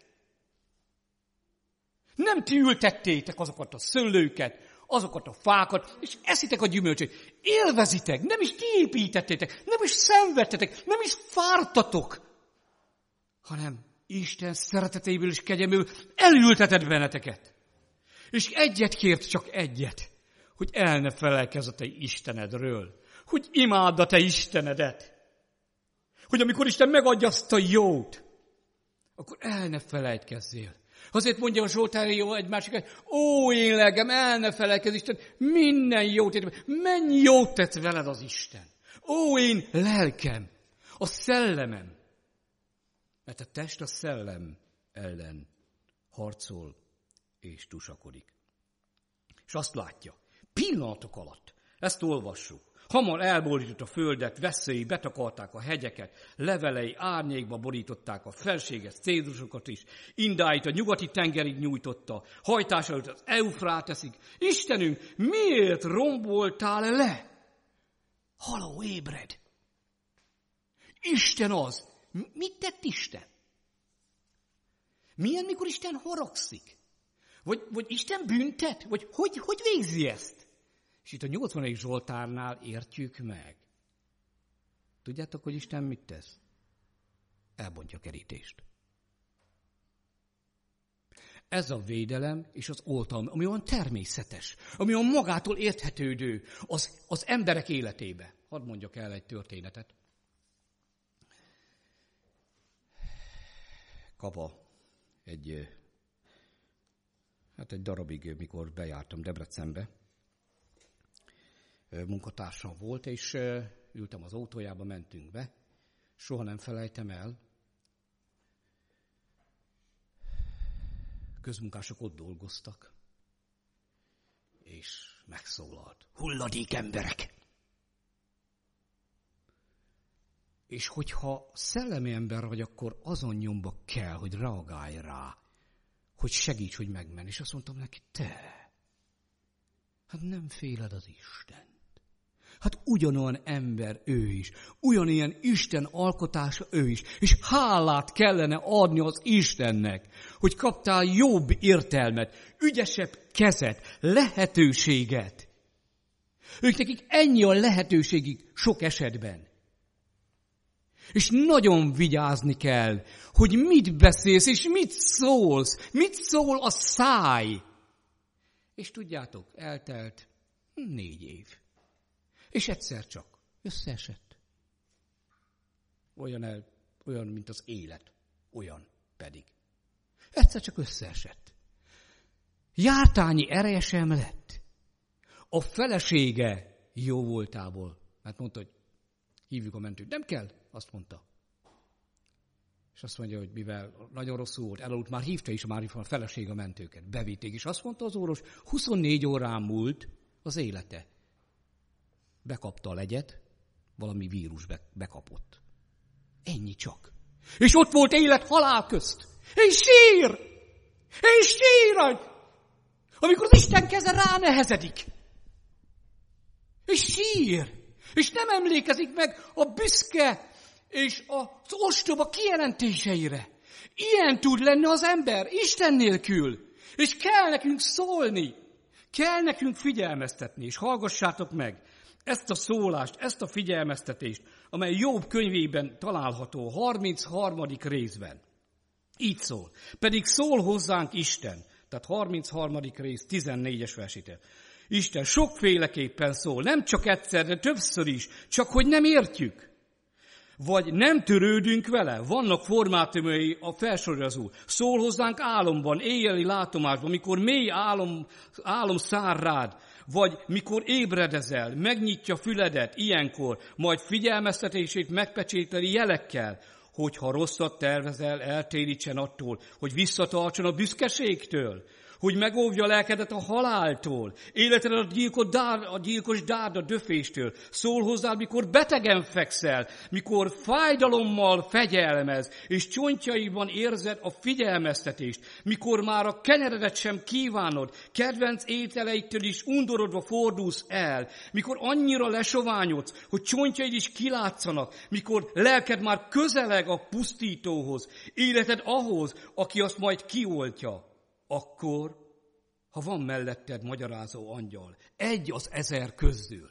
Nem ti ültettétek azokat a szőlőket, azokat a fákat, és eszitek a gyümölcsöt. Élvezitek. Nem is kiépítettétek. Nem is szenvedtetek. Nem is fártatok. Hanem Isten szeretetéből és kegyelméből elültetett benneteket. És egyet kért, csak egyet, hogy el ne felejkezz a te Istenedről. Hogy imádd a te Istenedet. Hogy amikor Isten megadja azt a jót, akkor el ne felejtkezzél. Azért mondja a Zsoltáríró egy másik, ó, én lelkem, el ne felejkezz Isten, minden jót ért, mennyi jót tett veled az Isten. Ó, én lelkem, a szellemem. Mert a test a szellem ellen harcol és tusakodik. És azt látja, pillanatok alatt, ezt olvassuk, hamar elborított a földet, veszély, betakarták a hegyeket, levelei árnyékba borították a felséges cédusokat is, Indáit a nyugati tengerig nyújtotta, hajtás előtt az Eufráteszig. Istenünk, miért romboltál le? Haló, ébred! Isten az. Mit tett Isten? Milyen, mikor Isten haragszik? Vagy, vagy Isten büntet? Vagy hogy, hogy végzi ezt? És itt a nyolcvanedik Zsoltárnál értjük meg. Tudjátok, hogy Isten mit tesz? Elbontja a kerítést. Ez a védelem és az oltalom, ami olyan természetes, ami olyan magától érthetődő az, az emberek életébe. Hadd mondjak el egy történetet. Kava egy, hát egy darabig, mikor bejártam Debrecenbe, munkatársam volt, és ültem az autójába, mentünk be. Soha nem felejtem el, közmunkások ott dolgoztak, és megszólalt. Hulladék emberek! És hogyha szellemi ember vagy, akkor azon nyomba kell, hogy reagálj rá, hogy segíts, hogy megmenj. És azt mondtam neki, te, hát nem féled az Istent. Hát ugyanolyan ember ő is, ugyanilyen Isten alkotása ő is, és hálát kellene adni az Istennek, hogy kaptál jobb értelmet, ügyesebb kezet, lehetőséget. Ők nekik ennyi a lehetőségig sok esetben. És nagyon vigyázni kell, hogy mit beszélsz, és mit szólsz, mit szól a száj. És tudjátok, eltelt négy év. És egyszer csak összeesett. Olyan, el, olyan, mint az élet. Olyan pedig. Egyszer csak összeesett. Jártányi ereje sem lett. A felesége jó voltából. Mert mondta, hogy hívjuk a mentőt. Nem kell, azt mondta. És azt mondja, hogy mivel nagyon rosszul volt, elaludt, már hívta is már a feleség a mentőket. Bevitték, és azt mondta az orvos, huszonnégy órán múlt az élete. Bekapta a legyet, valami vírus be, bekapott. Ennyi csak. És ott volt élet-halál közt. És sír! És sír! Amikor az Isten keze ránehezedik. És sír! És nem emlékezik meg a büszke és az ostoba kijelentéseire. Ilyen tud lenni az ember, Isten nélkül. És kell nekünk szólni. Kell nekünk figyelmeztetni. És hallgassátok meg ezt a szólást, ezt a figyelmeztetést, amely Jobb könyvében található, harmincharmadik részben. Így szól. Pedig szól hozzánk Isten. Tehát harmincharmadik rész, tizennégyes versétől. Isten sokféleképpen szól, nem csak egyszer, de többször is, csak hogy nem értjük. Vagy nem törődünk vele. Vannak formátumai a felsorozó. Szól hozzánk álomban, éjjeli látomásban, mikor mély álom, álom szár rád, vagy mikor ébredezel, megnyitja füledet ilyenkor, majd figyelmeztetését megpecsételi jelekkel, hogyha rosszat tervezel, eltérítsen attól, hogy visszatartson a büszkeségtől, hogy megóvja lelkedet a haláltól, életed a, gyilkos dár, a gyilkos dárda döféstől. Szól hozzád, mikor betegen fekszel, mikor fájdalommal fegyelmez, és csontjaiban érzed a figyelmeztetést, mikor már a kenyeredet sem kívánod, kedvenc ételeittől is undorodva fordulsz el, mikor annyira lesoványodsz, hogy csontjaid is kilátszanak, mikor lelked már közeleg a pusztítóhoz, életed ahhoz, aki azt majd kioltja. Akkor, ha van melletted magyarázó angyal, egy az ezer közül,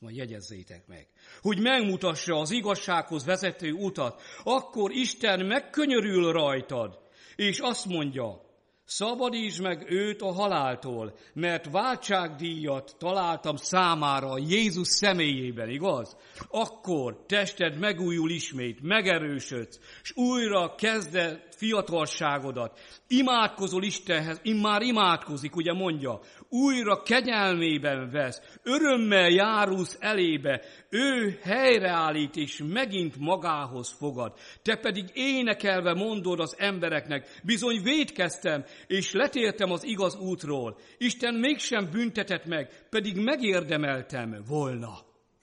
Azt majd jegyezzétek meg. Hogy megmutassa az igazsághoz vezető utat, akkor Isten megkönyörül rajtad, és azt mondja, szabadítsd meg őt a haláltól, mert váltságdíjat találtam számára Jézus személyében, igaz? Akkor tested megújul ismét, megerősödsz, és újra kezded fiatalságodat. Imádkozol Istenhez, immár imádkozik, ugye mondja, újra kegyelmében vesz, örömmel járulsz elébe, ő helyreállít és megint magához fogad. Te pedig énekelve mondod az embereknek, bizony vétkeztem, és letértem az igaz útról. Isten mégsem büntetett meg, pedig megérdemeltem volna.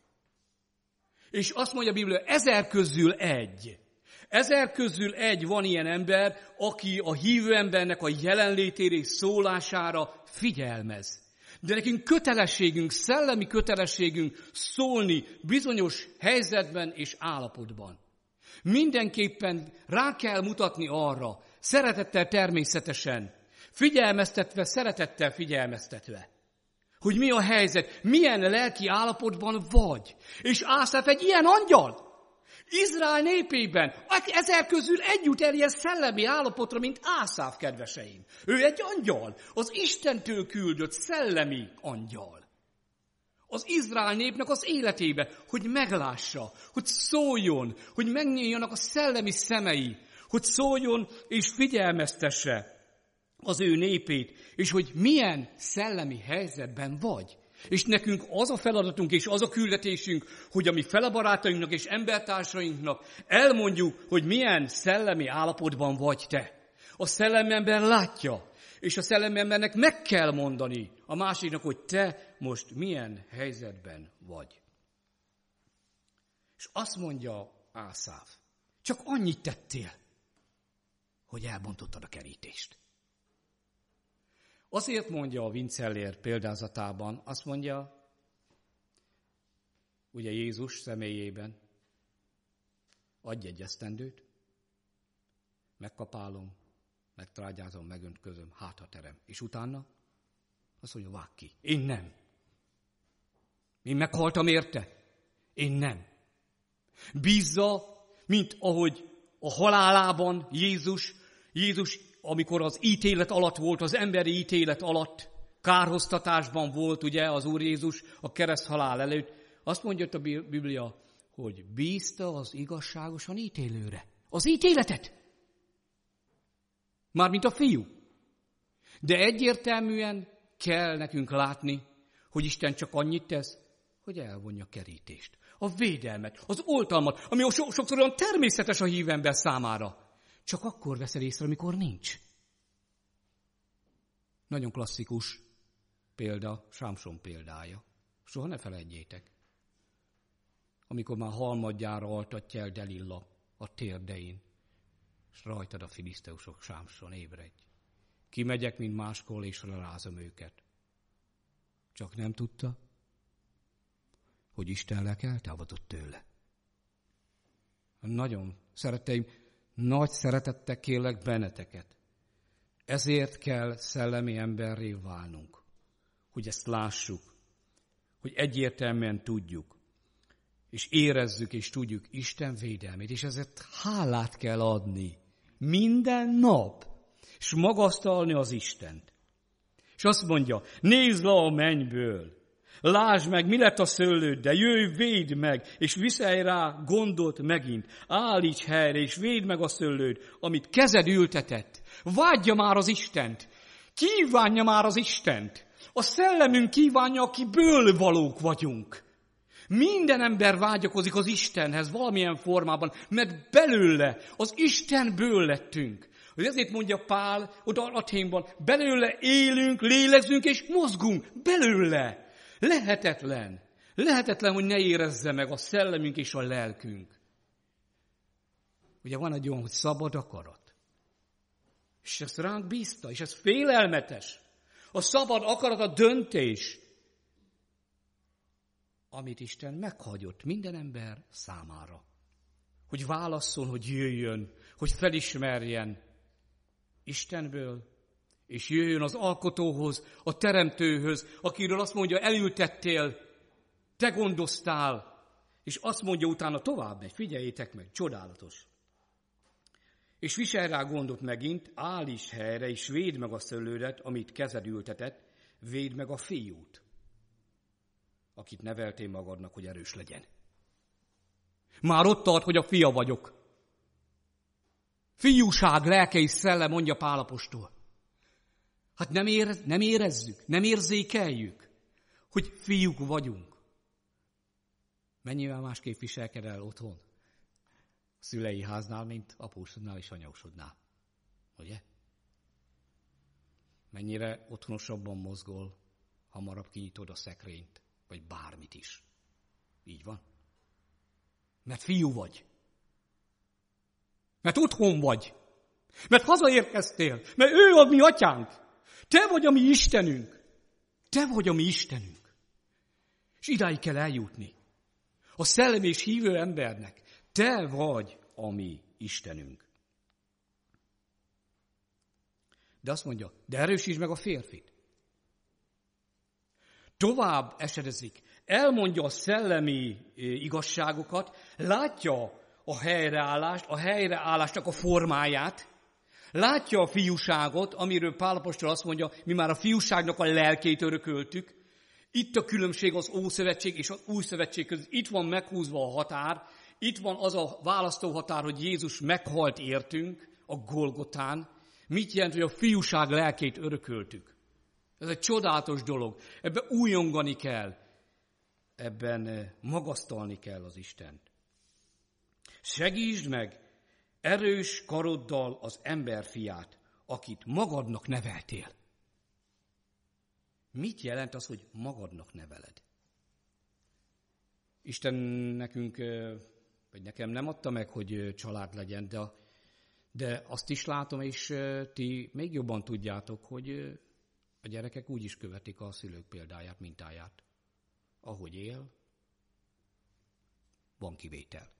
És azt mondja a Biblia, ezer közül egy. Ezer közül egy van ilyen ember, aki a hívő embernek a jelenlétére és szólására figyelmez. De nekünk kötelességünk, szellemi kötelességünk szólni bizonyos helyzetben és állapotban. Mindenképpen rá kell mutatni arra, szeretettel természetesen, figyelmeztetve, szeretettel figyelmeztetve, hogy mi a helyzet, milyen lelki állapotban vagy. És Ászáf egy ilyen angyal. Izrael népében ezer közül egy jut el ilyen szellemi állapotra, mint Ászáf, kedveseim. Ő egy angyal, az Istentől küldött szellemi angyal. Az Izrael népnek az életébe, hogy meglássa, hogy szóljon, hogy megnyíljanak a szellemi szemei, hogy szóljon és figyelmeztesse az ő népét, és hogy milyen szellemi helyzetben vagy. És nekünk az a feladatunk és az a küldetésünk, hogy a mi felebarátainknak és embertársainknak elmondjuk, hogy milyen szellemi állapotban vagy te. A szellemi ember látja, és a szellemi embernek meg kell mondani a másiknak, hogy te most milyen helyzetben vagy. És azt mondja Ászáf, csak annyit tettél, hogy elbontottad a kerítést. Azért mondja a Vincellér példázatában, azt mondja, ugye Jézus személyében, adj egy esztendőt, megkapálom, megtrágyázom, megöntközöm, hát ha terem. És utána azt mondja, vágj ki. Én nem. Én meghaltam érte. Én nem. Bízza, mint ahogy a halálában Jézus, Jézus, amikor az ítélet alatt volt, az emberi ítélet alatt, kárhoztatásban volt, ugye, az Úr Jézus a kereszthalál előtt, azt mondja a Biblia, hogy bízta az igazságosan ítélőre. Az ítéletet. Mármint a fiú. De egyértelműen kell nekünk látni, hogy Isten csak annyit tesz, hogy elvonja a kerítést. A védelmet, az oltalmat, ami so- sokszor olyan természetes a hívember számára. Csak akkor veszed észre, amikor nincs. Nagyon klasszikus példa, Sámson példája. Soha ne feledjétek. Amikor már halmadjára altatja el Delilla a térdein, és rajtad a filiszteusok, Sámson, ébredj. Kimegyek, mint máskor, és rárázom őket. Csak nem tudta, hogy Isten lelke eltávolodott tőle. Nagyon szeretteim, nagy szeretettel kérlek benneteket. Ezért kell szellemi emberré válnunk, hogy ezt lássuk, hogy egyértelműen tudjuk, és érezzük és tudjuk Isten védelmét, és ezért hálát kell adni minden nap, és magasztalni az Istent. És azt mondja, nézd le a mennyből, lásd meg, mi lett a szőlőddel, jöjj, védd meg, és viselj rá gondot megint. Állíts helyre, és védd meg a szőlőd, amit kezed ültetett. Vágyja már az Istent, kívánja már az Istent. A szellemünk kívánja, akiből valók vagyunk. Minden ember vágyakozik az Istenhez valamilyen formában, mert belőle, az Istenből lettünk. Ezért mondja Pál oda Athénban, belőle élünk, lélegzünk és mozgunk. Belőle. Lehetetlen. Lehetetlen, hogy ne érezze meg a szellemünk és a lelkünk. Ugye van egy olyan, hogy szabad akarat. És ezt ránk bízta, és ez félelmetes. A szabad akarat a döntés, amit Isten meghagyott minden ember számára. Hogy válasszon, hogy jöjjön, hogy felismerjen Istenből, és jöjjön az alkotóhoz, a teremtőhöz, akiről azt mondja, elültettél te gondoztál, és azt mondja utána tovább megy, figyeljétek meg, csodálatos. És visel rá gondot megint, állíts helyre, és védd meg a szőlődet, amit kezed ültetett, védd meg a fiút, akit neveltél magadnak, hogy erős legyen. Már ott tart, hogy a fia vagyok. Fiúság, lelke és szellem, mondja Pál apostol. Hát nem, érez, nem érezzük, nem érzékeljük, hogy fiúk vagyunk. Mennyivel másképp viselked el otthon? A szülei háznál, mint apósodnál és anyósodnál. Ugye? Mennyire otthonosabban mozgol, hamarabb kinyitod a szekrényt, vagy bármit is. Így van? Mert fiú vagy. Mert otthon vagy. Mert hazaérkeztél. Mert ő a mi atyánk. Te vagy a mi Istenünk. Te vagy a mi Istenünk. És idáig kell eljutni. A szellem és hívő embernek. Te vagy a mi Istenünk. De azt mondja, de erősítsd meg a férfit. Tovább esedezik. Elmondja a szellemi igazságokat, látja a helyreállást, a helyreállásnak a formáját, látja a fiúságot, amiről Pál apostol azt mondja, mi már a fiúságnak a lelkét örököltük. Itt a különbség az Ószövetség és az Új Szövetség között. Itt van meghúzva a határ, itt van az a választóhatár, hogy Jézus meghalt értünk a Golgotán. Mit jelent, hogy a fiúság lelkét örököltük? Ez egy csodálatos dolog. Ebben újongani kell. Ebben magasztalni kell az Istent. Segítsd meg erős karoddal az emberfiát, akit magadnak neveltél. Mit jelent az, hogy magadnak neveled? Isten nekünk, vagy nekem nem adta meg, hogy család legyen, de, de azt is látom, és ti még jobban tudjátok, hogy a gyerekek úgy is követik a szülők példáját, mintáját. Ahogy él, van kivétel.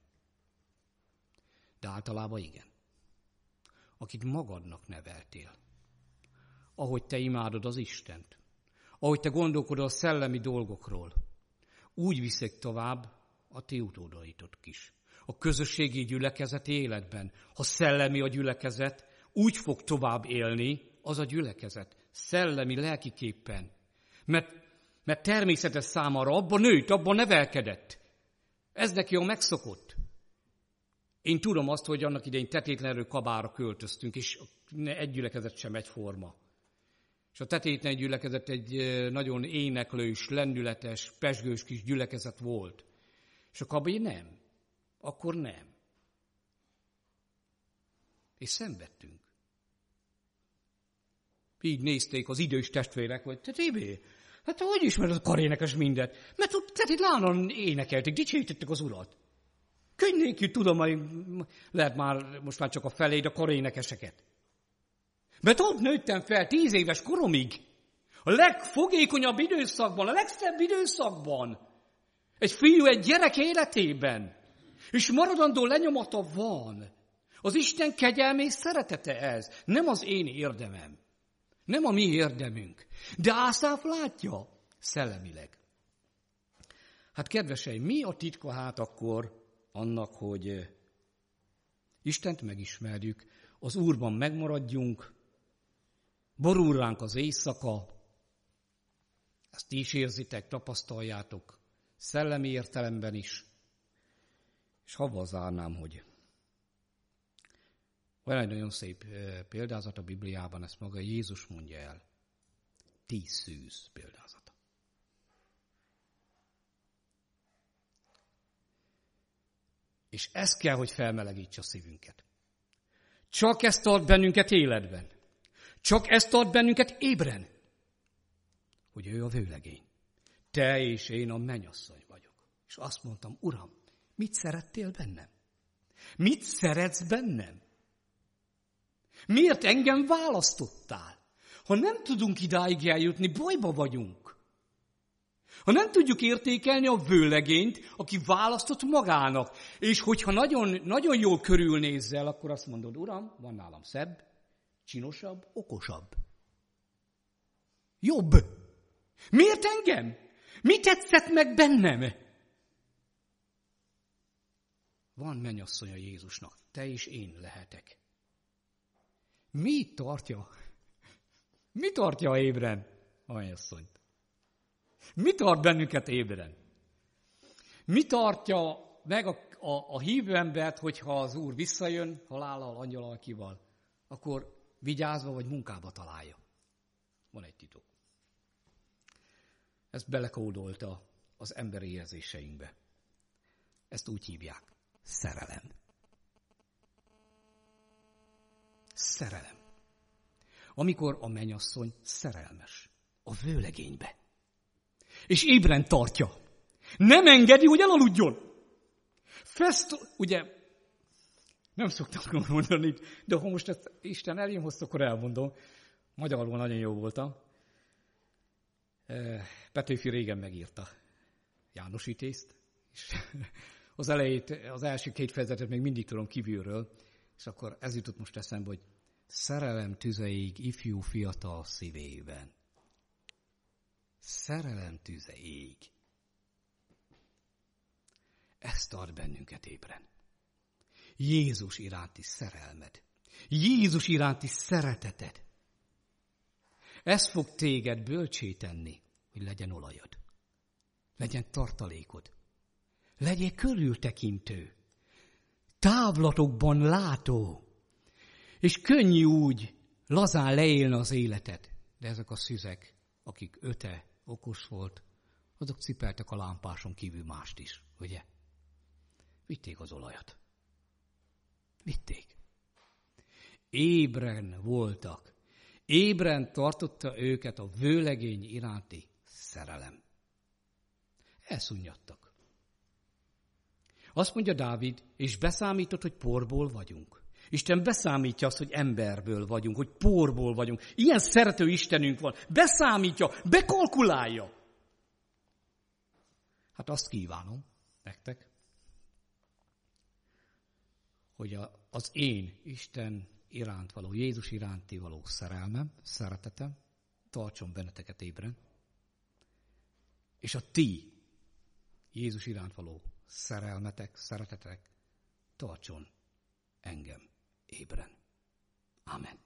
De általában igen. Akit magadnak neveltél. Ahogy te imádod az Istent. Ahogy te gondolkodol a szellemi dolgokról. Úgy viszik tovább a ti utódaitok is. A közösségi gyülekezeti életben. Ha szellemi a gyülekezet, úgy fog tovább élni az a gyülekezet. Szellemi, lelkiképpen. Mert, mert természetes számára abban nőtt, abban nevelkedett. Ez neki a megszokott. Én tudom azt, hogy annak idején tetétlenről Kabára költöztünk, és egy gyülekezet sem egyforma. És a tetétlen gyülekezet egy nagyon éneklős, lendületes, pezsgős kis gyülekezet volt. És a Kabé nem. Akkor nem. És szenvedtünk. Így nézték az idős testvérek, hogy te Tibé, hát te hogy ismered a karénekes mindet? Mert ott tetétlánon énekelték, dicsőítettek az Urat. Könnyékű tudom, hogy lehet már most már csak a feléd a karénekeseket. Mert ott nőttem fel tíz éves koromig. A legfogékonyabb időszakban, a legszebb időszakban. Egy fiú egy gyerek életében. És maradandó lenyomata van. Az Isten kegyelme és szeretete ez. Nem az én érdemem. Nem a mi érdemünk. De Ászáf látja szellemileg. Hát kedveseim, mi a titka hát akkor annak, hogy Istent megismerjük, az Úrban megmaradjunk, borul ránk az éjszaka, ezt ti is érzitek, tapasztaljátok, szellemi értelemben is, és havval zárnám, hogy van egy nagyon szép példázat a Bibliában, ezt maga Jézus mondja el, tíz szűz példázata. És ez kell, hogy felmelegítse a szívünket. Csak ez tart bennünket életben. Csak ez tart bennünket ébren. Hogy ő a vőlegény. Te és én a mennyasszony vagyok. És azt mondtam, Uram, mit szerettél bennem? Mit szeretsz bennem? Miért engem választottál? Ha nem tudunk idáig eljutni, bajba vagyunk. Ha nem tudjuk értékelni a vőlegényt, aki választott magának, és hogyha nagyon, nagyon jól körülnézzel, akkor azt mondod, Uram, van nálam szebb, csinosabb, okosabb. Jobb. Miért engem? Mi tetszett meg bennem? Van mennyasszonya Jézusnak, te és én lehetek. Mi tartja? Mi tartja ébren a mennyasszonyt? Mi tart bennünket ébren? Mi tartja meg a, a, a hívő embert, hogyha az Úr visszajön halállal, angyalaival, akkor vigyázva vagy munkába találja? Van egy titok. Ezt belekódolta az emberi érzéseinkbe. Ezt úgy hívják. Szerelem. Szerelem. Amikor a mennyasszony szerelmes. A vőlegénybe. És ébren tartja. Nem engedi, hogy elaludjon. Fest, ugye, nem szoktam mondani, de ha most ezt Isten elém hozta, akkor elmondom. Magyarul nagyon jó voltam. Petőfi régen megírta János Vitézt, és az elejét, az első két fejezetet még mindig tudom kívülről, és akkor ez jutott most eszembe, hogy szerelem tüzeig ifjú fiatal szívében. Szerelem tüzeig. Ez tart bennünket ébren. Jézus iránti szerelmed. Jézus iránti szereteted. Ez fog téged bölcsé tenni, hogy legyen olajod. Legyen tartalékod. Legyél körültekintő. Távlatokban látó. És könnyű úgy lazán leélni az életet. De ezek a szüzek, akik öte okos volt, azok cipeltek a lámpáson kívül mást is, ugye? Vitték az olajat. Vitték. Ébren voltak. Ébren tartotta őket a vőlegény iránti szerelem. Elszunnyadtak. Azt mondja Dávid, és beszámított, hogy porból vagyunk. Isten beszámítja azt, hogy emberből vagyunk, hogy porból vagyunk. Ilyen szerető Istenünk van. Beszámítja, bekalkulálja. Hát azt kívánom nektek, hogy a, az én Isten iránt való, Jézus iránti való szerelmem, szeretetem tartson benneteket ébren, és a ti Jézus iránt való szerelmetek, szeretetek tartson engem ébren. Amen.